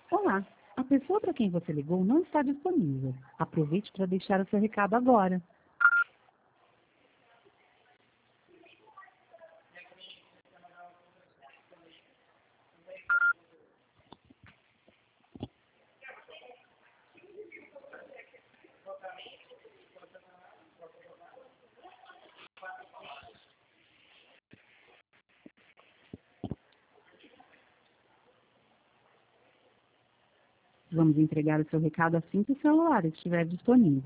Olá, a pessoa para quem você ligou não está disponível. Aproveite para deixar o seu recado agora. Vamos entregar o seu recado assim que o celular estiver disponível.